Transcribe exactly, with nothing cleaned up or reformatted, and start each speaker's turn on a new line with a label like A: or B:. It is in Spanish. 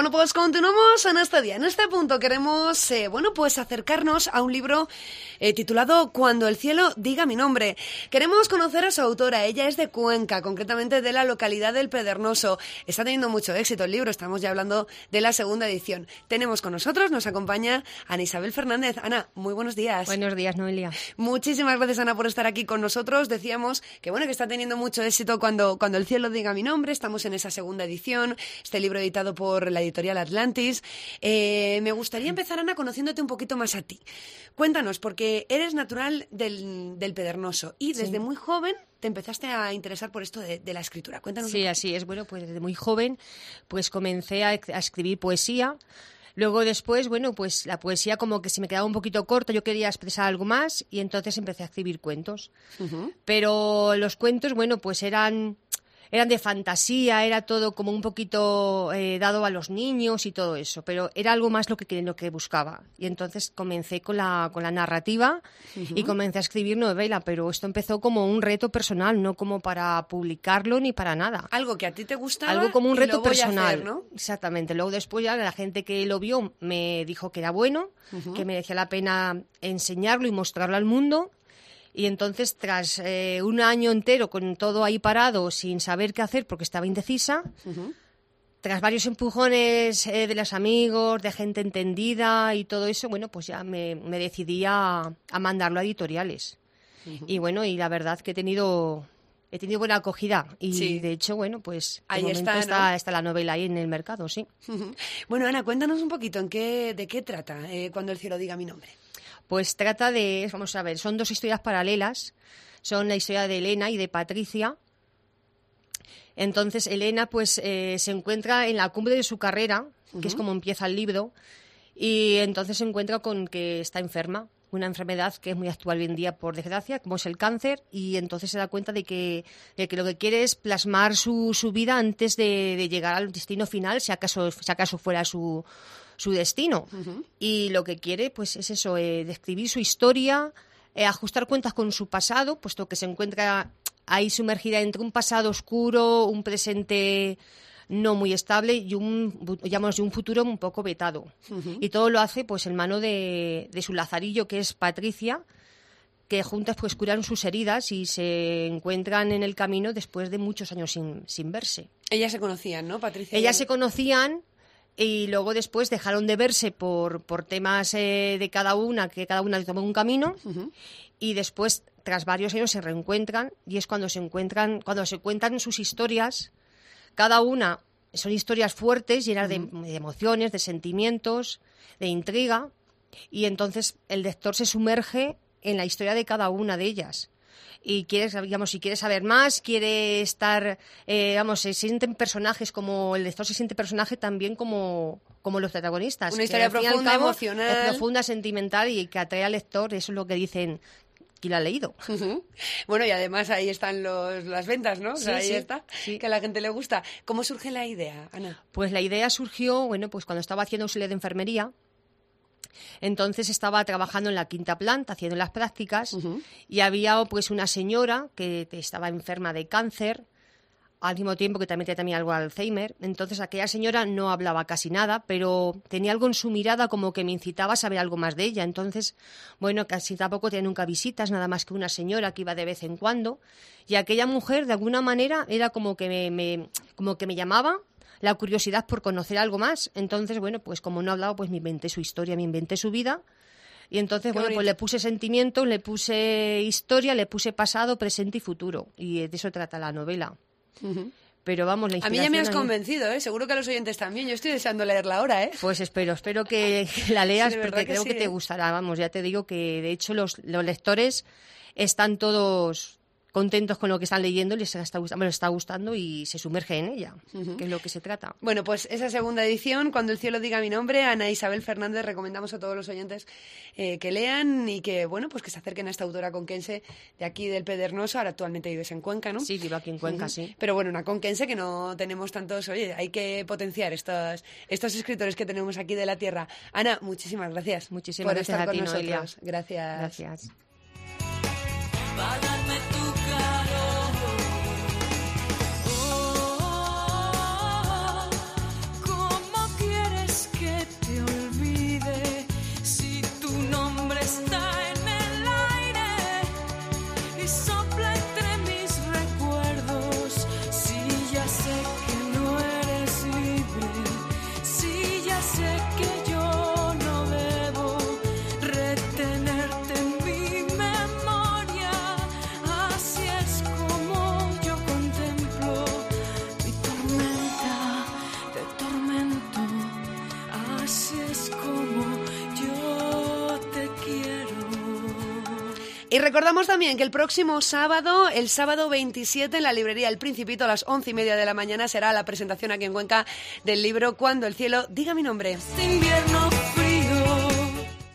A: Bueno, pues continuamos en este día. En este punto queremos, eh, bueno, pues acercarnos a un libro eh, titulado Cuando el cielo diga mi nombre. Queremos conocer a su autora. Ella es de Cuenca, concretamente de la localidad del Pedregoso. Está teniendo mucho éxito el libro. Estamos ya hablando de la segunda edición. Tenemos con nosotros, nos acompaña Ana Isabel Fernández. Ana, muy buenos días.
B: Buenos días, Noelia.
A: Muchísimas gracias, Ana, por estar aquí con nosotros. Decíamos que bueno, que está teniendo mucho éxito cuando, cuando el cielo diga mi nombre. Estamos en esa segunda edición. Este libro editado por la editorial Atlantis. Eh, me gustaría empezar, Ana, conociéndote un poquito más a ti. Cuéntanos, porque eres natural del, del Pedregoso y desde sí. muy joven te empezaste a interesar por esto de, de la escritura. Cuéntanos.
B: Sí, así es. Bueno, pues desde muy joven pues comencé a, a escribir poesía. Luego después, bueno, pues la poesía como que se me quedaba un poquito corto, yo quería expresar algo más y entonces empecé a escribir cuentos. Uh-huh. Pero los cuentos, bueno, pues eran... eran de fantasía, era todo como un poquito eh, dado a los niños y todo eso, pero era algo más lo que, lo que buscaba. Y entonces comencé con la, con la narrativa uh-huh. y comencé a escribir novela, pero esto empezó como un reto personal, no como para publicarlo ni para nada.
A: Algo que a ti te gustaba.
B: Algo como un reto
A: lo voy
B: personal,
A: a hacer, ¿no?
B: Exactamente. Luego después ya la gente que lo vio me dijo que era bueno, uh-huh. que merecía la pena enseñarlo y mostrarlo al mundo. Y entonces, tras eh, un año entero con todo ahí parado, sin saber qué hacer porque estaba indecisa, uh-huh. tras varios empujones eh, de los amigos, de gente entendida y todo eso, bueno, pues ya me, me decidí a, a mandarlo a editoriales. Uh-huh. Y bueno, y la verdad que he tenido... He tenido buena acogida y, sí. de hecho, bueno, pues
A: ahí
B: de momento
A: está,
B: está,
A: ¿no?
B: está la novela ahí en el mercado, sí.
A: Uh-huh. Bueno, Ana, cuéntanos un poquito en qué, de qué trata eh, Cuando el cielo diga mi nombre.
B: Pues trata de, vamos a ver, son dos historias paralelas. Son la historia de Elena y de Patricia. Entonces, Elena pues eh, se encuentra en la cumbre de su carrera, uh-huh. que es como empieza el libro, y entonces se encuentra con que está enferma. Una enfermedad que es muy actual hoy en día, por desgracia, como es el cáncer, y entonces se da cuenta de que, de que lo que quiere es plasmar su, su vida antes de, de llegar al destino final, si acaso, si acaso fuera su, su destino. Uh-huh. Y lo que quiere pues es eso, eh, describir su historia, eh, ajustar cuentas con su pasado, puesto que se encuentra ahí sumergida entre un pasado oscuro, un presente no muy estable y un, digamos, un futuro un poco vetado. Uh-huh. Y todo lo hace pues en mano de, de su lazarillo, que es Patricia, que juntas pues curan sus heridas y se encuentran en el camino después de muchos años sin, sin verse.
A: Ellas se conocían, ¿no, Patricia?
B: Ellas se conocían y luego después dejaron de verse por, por temas eh, de cada una, que cada una tomó un camino. Uh-huh. Y después, tras varios años, se reencuentran y es cuando se encuentran, cuando se cuentan sus historias. Cada una son historias fuertes, llenas de, de emociones, de sentimientos, de intriga, y entonces el lector se sumerge en la historia de cada una de ellas. Y quiere, digamos, si quiere saber más, quiere estar, eh, vamos, se sienten personajes como el lector se siente personaje también como, como los protagonistas.
A: Una historia profunda,
B: cabo,
A: emocional.
B: Es profunda, sentimental y que atrae al lector, eso es lo que dicen. ¿Quién la ha leído?
A: Uh-huh. Bueno, y además ahí están los, las ventas, ¿no? O sea,
B: sí,
A: ahí
B: sí,
A: está,
B: sí.
A: que a la gente le gusta. ¿Cómo surge la idea, Ana?
B: Pues la idea surgió, bueno, pues cuando estaba haciendo auxiliar de enfermería. Entonces estaba trabajando en la quinta planta, haciendo las prácticas, uh-huh. y había pues una señora que estaba enferma de cáncer, al mismo tiempo que también tenía algo de Alzheimer. Entonces aquella señora no hablaba casi nada, pero tenía algo en su mirada como que me incitaba a saber algo más de ella. Entonces, bueno, casi tampoco tenía nunca visitas, nada más que una señora que iba de vez en cuando. Y aquella mujer, de alguna manera, era como que me, me, como que me llamaba la curiosidad por conocer algo más. Entonces, bueno, pues como no hablaba, pues me inventé su historia, me inventé su vida. Y entonces, Qué bueno, bonito. Pues le puse sentimiento, le puse historia, le puse pasado, presente y futuro. Y de eso trata la novela. Uh-huh. Pero vamos, la
A: a mí ya me has convencido, ¿eh? Seguro que a los oyentes también. Yo estoy deseando leerla ahora, ¿eh?
B: Pues espero, espero que la leas, sí, porque
A: que
B: creo
A: sí,
B: que te
A: ¿eh?
B: gustará. Vamos, ya te digo que de hecho los, los lectores están todos contentos con lo que están leyendo, les está, les está gustando y se sumerge en ella, uh-huh. que es lo que se trata.
A: Bueno, pues esa segunda edición, Cuando el cielo diga mi nombre, Ana Isabel Fernández, recomendamos a todos los oyentes eh, que lean y que, bueno, pues que se acerquen a esta autora conquense de aquí del Pedregoso. Ahora actualmente vives en Cuenca, ¿no?
B: Sí, vivo aquí en Cuenca, uh-huh. sí.
A: Pero bueno, una conquense que no tenemos tantos, oye, hay que potenciar estos, estos escritores que tenemos aquí de la tierra. Ana, muchísimas gracias.
B: Muchísimas
A: por
B: gracias
A: estar
B: a ti,
A: con nosotros.
B: Noelia.
A: Gracias.
B: Gracias.
C: Como quiero
A: Y recordamos también que el próximo sábado, el sábado veintisiete, en la librería El Principito, a las once y media de la mañana, será la presentación aquí en Cuenca del libro Cuando el cielo diga mi nombre.
C: Este invierno